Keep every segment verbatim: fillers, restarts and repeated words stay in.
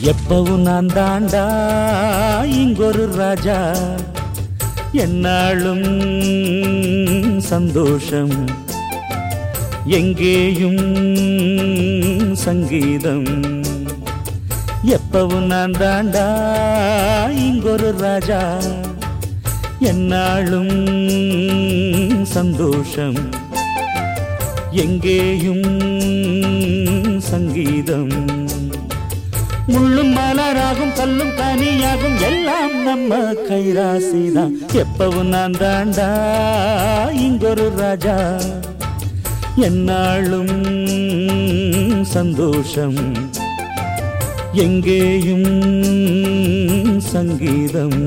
எப்பவும் நான் தாண்டா இங்கொரு ராஜா, என்னாலும் சந்தோஷம், எங்கேயும் சங்கீதம். எப்பவும் நான் தாண்டா இங்கொரு ராஜா, என்னாலும் சந்தோஷம், எங்கேயும் சங்கீதம். முள்ளும் மலராகும் கல்லும் கனியாகும் எல்லாம் நம்ம கைராசிதான். எப்பவும் நான் தாண்டா இங்கொரு ராஜா, என்னாலும் சந்தோஷம், எங்கேயும் சங்கீதம்.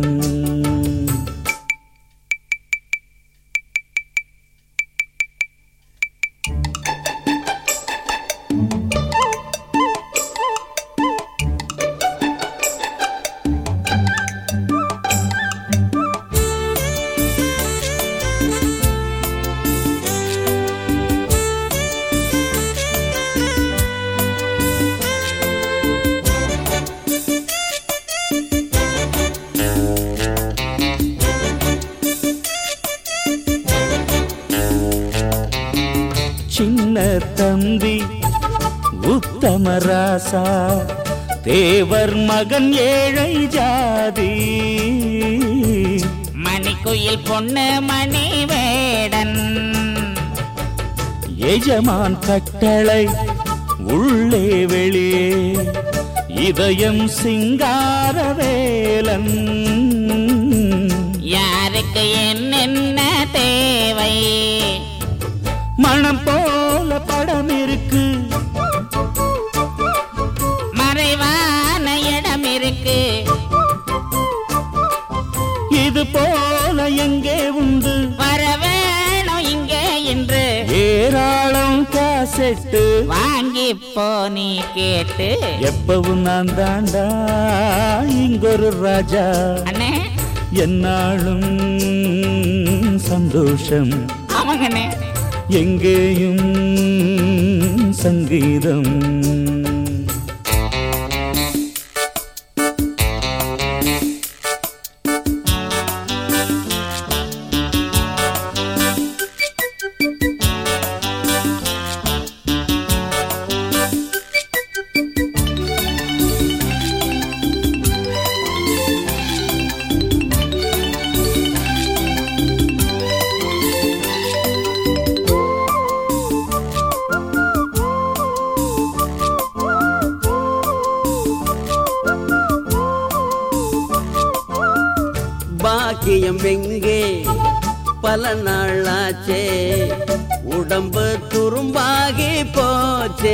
சின்ன தம்பி உத்தமராசா, தேவர் மகன் ஏழை ஜாதி, மணிக்குயில் பொண்ணு மணி வேடன், எஜமான் கட்டளை உள்ளே வெளியே இதயம் சிங்காரவேலன். யாருக்கு என்னென்ன தேவை, மனம் போல படம் இருக்கு, மறைவான இடம் இருக்கு, இது போல எங்கே உண்டு, வர வேணும் இங்கே என்று ஏராளம் காசெட்டு வாங்கி போனி கேட்டு. எப்பவும் நான் தாண்டா இங்கொரு ராஜா, அண்ணே என்னாலும் சந்தோஷம், ஆமாங்கண்ணே, எங்கேயும் சங்கீதம். பாக்கியம் எங்கே பல நாளாச்சே, உடம்பு துரும்பாகி போச்சே,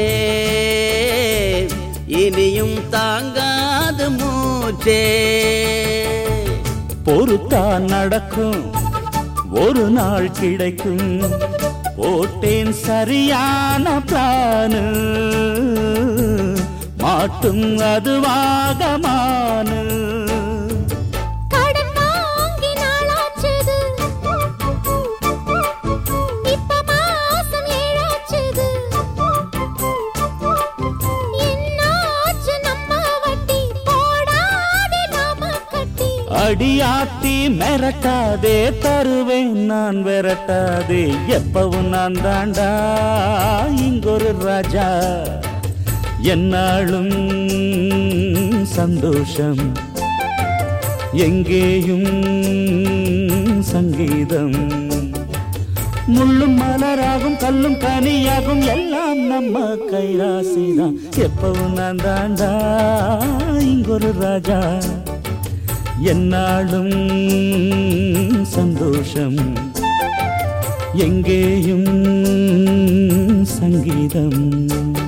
இனியும் தாங்காது மூச்சே. பொறுத்தான் நடக்கும் ஒரு நாள் கிடைக்கும், போட்டேன் சரியான பிளானு, மாட்டும் அதுவாகமானு. அடியாத்தி மிரட்டாதே, தருவேன் நான் விரட்டாதே. எப்பவும் நான் தாண்டா இங்கொரு ராஜா, என்னாலும் சந்தோஷம், எங்கேயும் சங்கீதம். முள்ளும் மலராகும் கல்லும் கனியாகும் எல்லாம் நம்ம கைராசிதான். எப்பவும் நான் தாண்டா இங்கொரு ராஜா, என்னாலும் சந்தோஷம், எங்கேயும் சங்கீதம்.